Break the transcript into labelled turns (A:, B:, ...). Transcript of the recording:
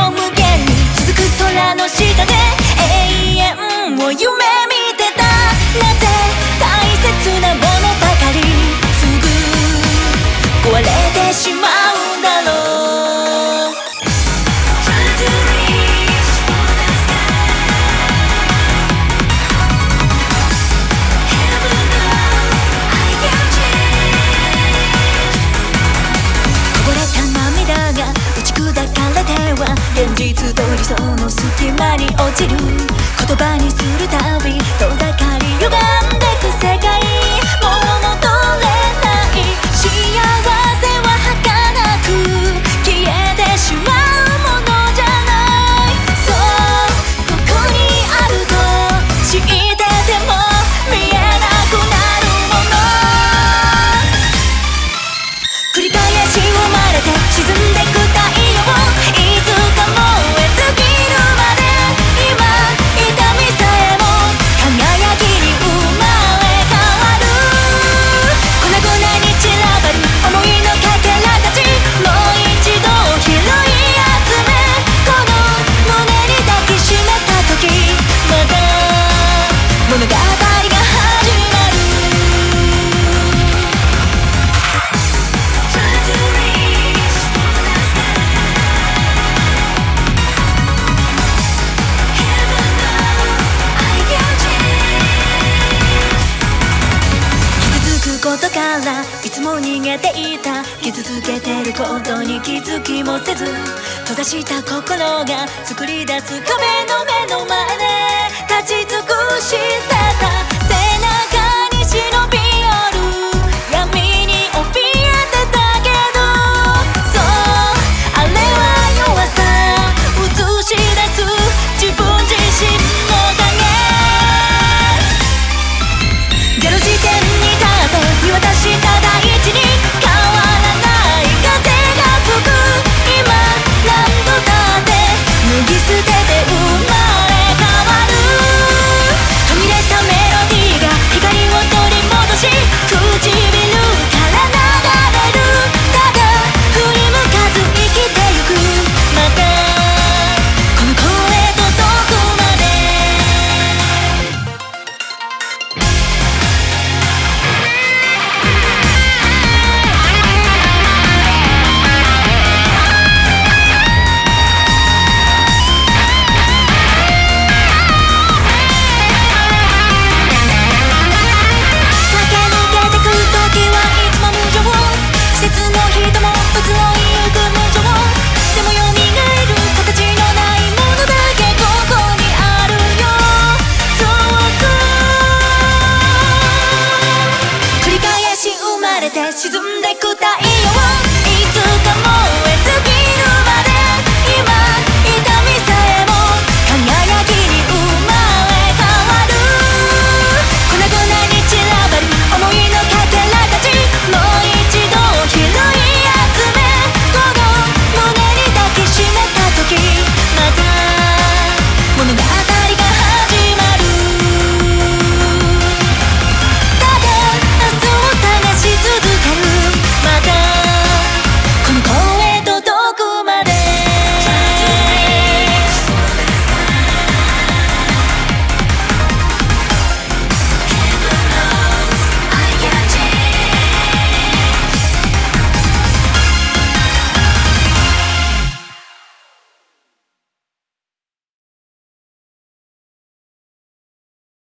A: 無限に続く空の下で永遠を夢見てた。なぜ大切なものばかりすぐ壊れてしまうんだろう。こぼれた涙が打ち砕かれては現実と理想の隙間に落ちる。言葉にするたび遠ざかり歪んでく世界。もう戻れない幸せは儚く消えてしまうものじゃない。そうここにあると知ってても見えなくなるもの。繰り返し生まれて沈んでく太陽をいつか燃え尽きるまで。今痛みさえも輝きに生まれ変わる。粉々に散らばる思いのかけらたちもう一度拾い集めこの胸に抱きしめた時また物語が始まる。ことからいつも逃げていた。傷つけてることに気づきもせず閉ざした心が作り出す壁の目の前で立ち尽くして